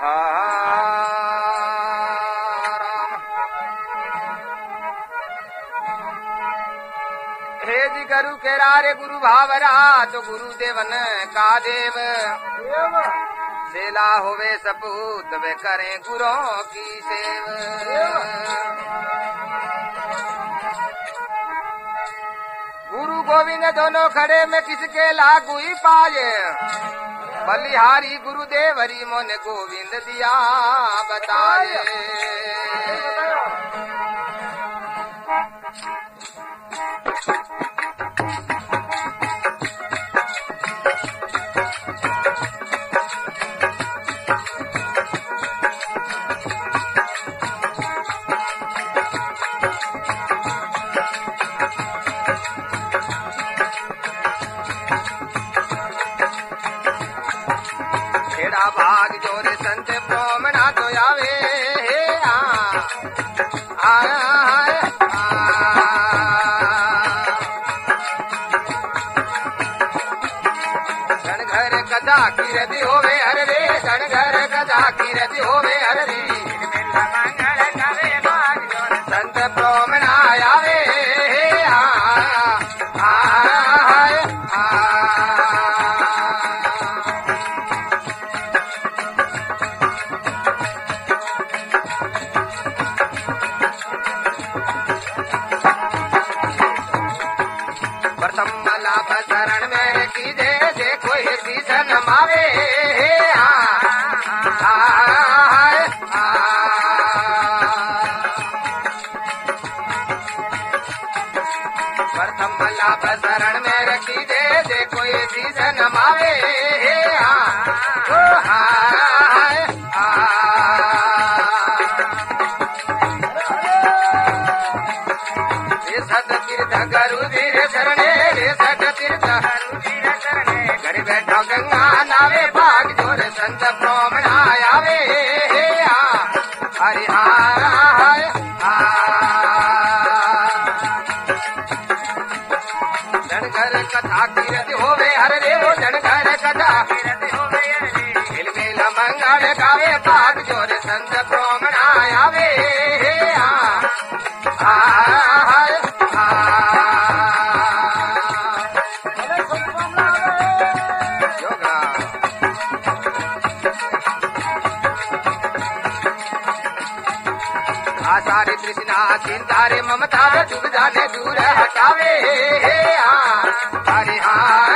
हे जी गुरु के रारे गुरु भावरा तो गुरु देवन का देव सेला होवे सपूत वे करें गुरों की सेव। गुरु गोविंद दोनों खड़े में किसके लागू ही पाए बलिहारी गुरुदेव हरि मोन गोविंद दिया बताए। भाग जोरे संत ब्राह्मणा तो आवे धन घर कदा की रति होवे हर रे धन घर कदा की रति होवे हर रे संत ब्राह्मणा आवे शरण में की दे देखो सीधन मावे प्रथम लाभ शरण में रखी दे देखो सीधन मावे सत तीर्थ गुरु धीरे शरणे रे सत तीर्थ गुरु धीरे शरणे घर बैठो गंगा नावे भाग जोर संत ब्राह्मण आवे हरि जन घर कथा कीरत होवे हर रे वो जन घर कथा कीरत होवे मिल मिल मंगल गावे भाग जोर संत ब्राह्मण आवे सारे कृष्णा चिंता रे ममता डूब जाने दूर हटावे हरि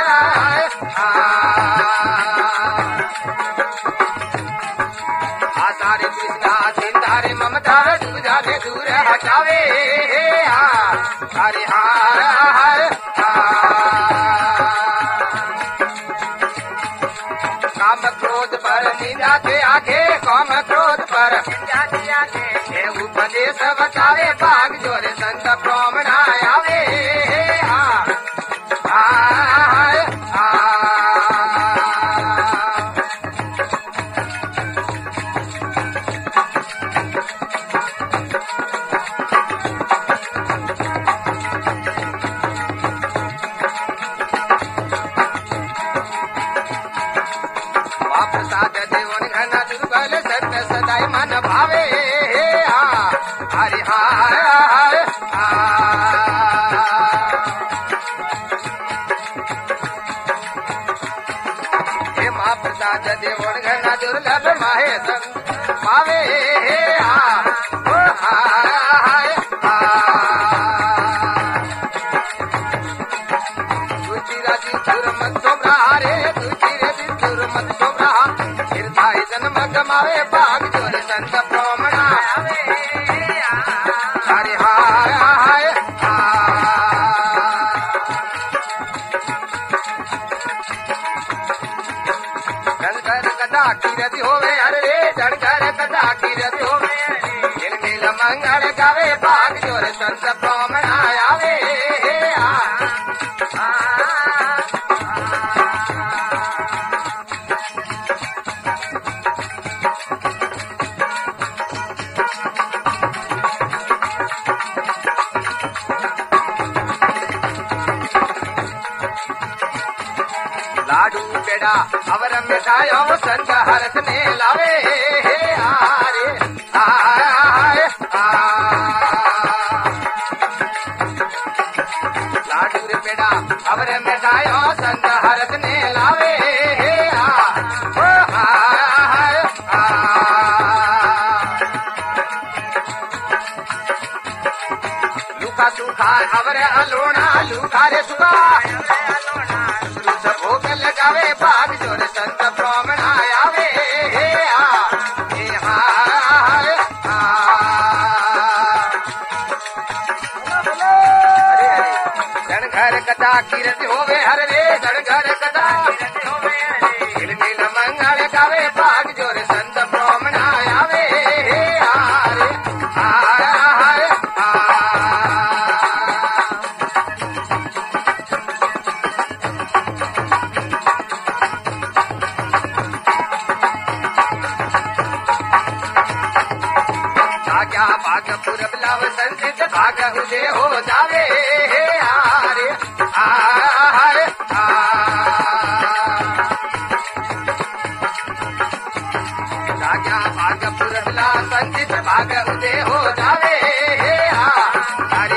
सारे कृष्णा चिंता रे ममता डूब जाने दूर हटावे हरि काम क्रोध पर निंदा के आगे काम क्रोध पर निंदा के आगे उपदेश बतावे भाग जोरे संत ब्राह्मण आवे प्रसाद देवन घन दुर्बल सत्य सदाई मन भावे हरि हे माँ प्रसाद देवन घन दुर्लभ माहे पावे मावे भाग जोर संत ब्राह्मण आवे हरि जन घर कदा कीरति होवे हरे जन घर कदा कीरति होवे नील नील मंगल गावे भाग जोर संत ब्राह्मण आवे लाडू पेड़ा अवर मिठाई संत हरस में लावे दूर पेड़ा खबर मिठायो संत हरत ने लावे लूका सूखा खबर अलोना लूखा रे सुखा भोग लगावे भाग जोर संत ब्राह्मण आवे घर कथा कीरत होवे हर रे घर कथा नील मंगल गावे भाग जोर संत ब्राह्मण आवे भाग्या भागपुर बलाव संसित भाग उदय हो जावे राजा भागपुर संचित भाग उदय हो जावे हरि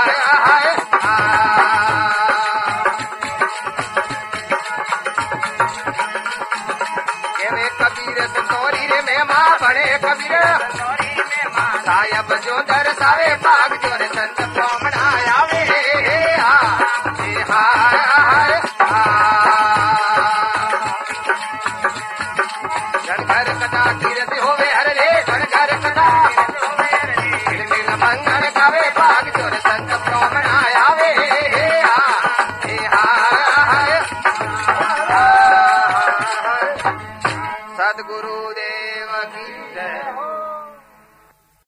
कबीर सतोरी रे में माँ बड़े कबीर सायब जो दर्शावे भाग जोर संत ब्राह्मण आवे घर कथा कीरत होवे हर रे घर कथा नील मंगल गावे भाग जोर संत ब्राह्मण आवे सद्गुरुदेव की जय।